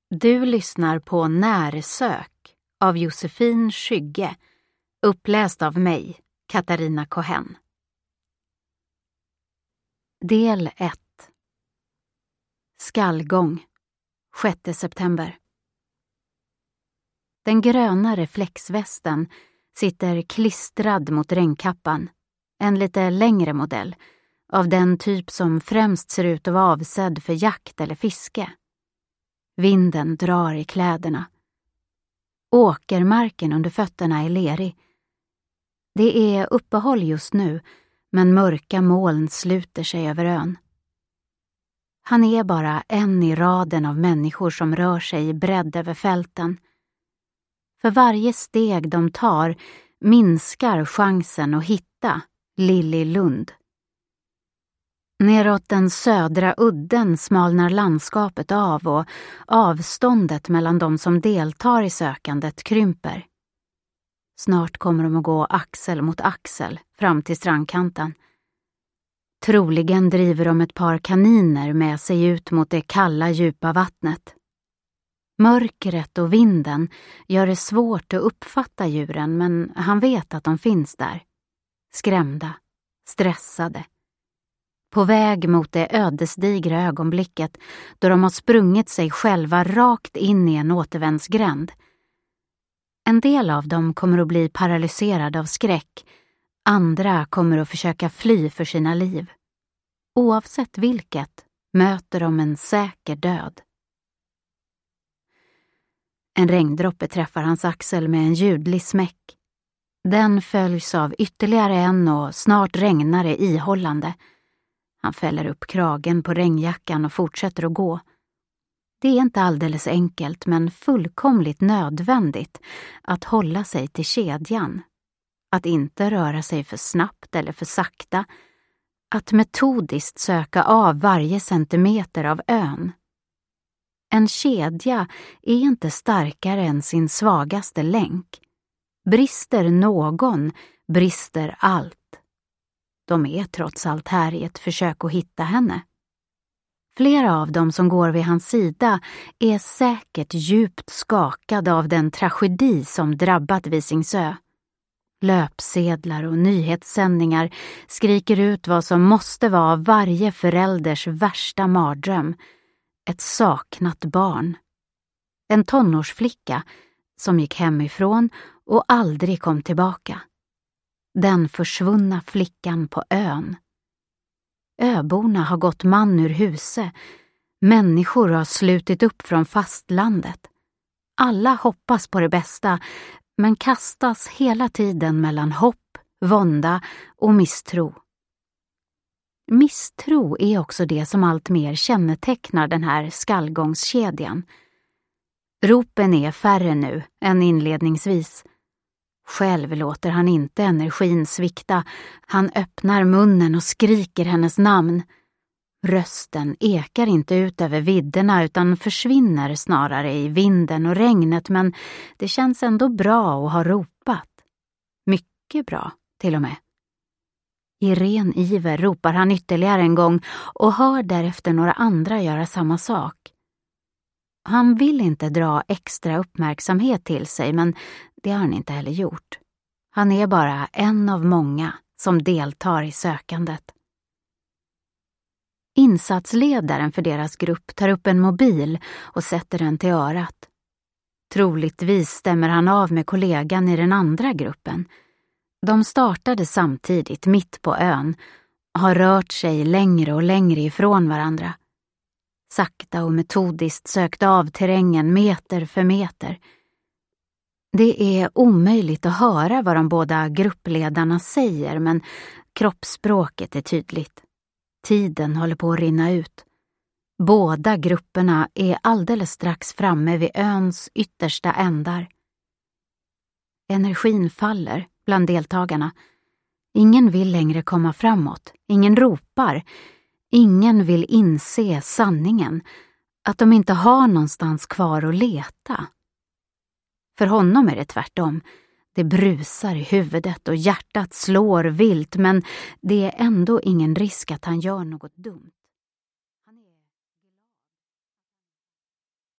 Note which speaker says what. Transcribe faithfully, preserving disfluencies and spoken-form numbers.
Speaker 1: Du lyssnar på Närsök av Josefin Skygge, uppläst av mig, Katarina Cohen. Del ett. Skallgång, sjätte september. Den gröna reflexvästen sitter klistrad mot regnkappan, en lite längre modell, av den typ som främst ser ut att vara avsedd för jakt eller fiske. Vinden drar i kläderna. Åkermarken under fötterna är lerig. Det är uppehåll just nu, men mörka moln sluter sig över ön. Han är bara en i raden av människor som rör sig i bredd över fälten. För varje steg de tar minskar chansen att hitta Lilly Lund. Neråt den södra udden smalnar landskapet av och avståndet mellan de som deltar i sökandet krymper. Snart kommer de att gå axel mot axel fram till strandkanten. Troligen driver de ett par kaniner med sig ut mot det kalla djupa vattnet. Mörkret och vinden gör det svårt att uppfatta djuren, men han vet att de finns där. Skrämda, stressade. På väg mot det ödesdigra ögonblicket då de har sprungit sig själva rakt in i en återvändsgränd. En del av dem kommer att bli paralyserade av skräck. Andra kommer att försöka fly för sina liv. Oavsett vilket möter de en säker död. En regndroppe träffar hans axel med en ljudlig smäck. Den följs av ytterligare en och snart regnar det ihållande. Han fäller upp kragen på regnjackan och fortsätter att gå. Det är inte alldeles enkelt, men fullkomligt nödvändigt att hålla sig till kedjan. Att inte röra sig för snabbt eller för sakta. Att metodiskt söka av varje centimeter av ön. En kedja är inte starkare än sin svagaste länk. Brister någon, brister allt. De är trots allt här i ett försök att hitta henne. Flera av dem som går vid hans sida är säkert djupt skakade av den tragedi som drabbat Visingsö. Löpsedlar och nyhetssändningar skriker ut vad som måste vara varje förälders värsta mardröm. Ett saknat barn. En tonårsflicka som gick hemifrån och aldrig kom tillbaka. Den försvunna flickan på ön. Öborna har gått man ur huset. Människor har slutit upp från fastlandet. Alla hoppas på det bästa, men kastas hela tiden mellan hopp, vånda och misstro. Misstro är också det som allt mer kännetecknar den här skallgångskedjan. Ropen är färre nu än inledningsvis. Själv låter han inte energin svikta. Han öppnar munnen och skriker hennes namn. Rösten ekar inte ut över vidderna utan försvinner snarare i vinden och regnet, men det känns ändå bra att ha ropat. Mycket bra, till och med. I ren iver ropar han ytterligare en gång och hör därefter några andra göra samma sak. Han vill inte dra extra uppmärksamhet till sig, men det har han inte heller gjort. Han är bara en av många som deltar i sökandet. Insatsledaren för deras grupp tar upp en mobil och sätter den till örat. Troligtvis stämmer han av med kollegan i den andra gruppen. De startade samtidigt mitt på ön och har rört sig längre och längre ifrån varandra. Sakta och metodiskt sökt av terrängen meter för meter. Det är omöjligt att höra vad de båda gruppledarna säger, men kroppsspråket är tydligt. Tiden håller på att rinna ut. Båda grupperna är alldeles strax framme vid öns yttersta ändar. Energin faller bland deltagarna. Ingen vill längre komma framåt. Ingen ropar. Ingen vill inse sanningen. Att de inte har någonstans kvar att leta. För honom är det tvärtom. Det brusar i huvudet och hjärtat slår vilt, men det är ändå ingen risk att han gör något dumt.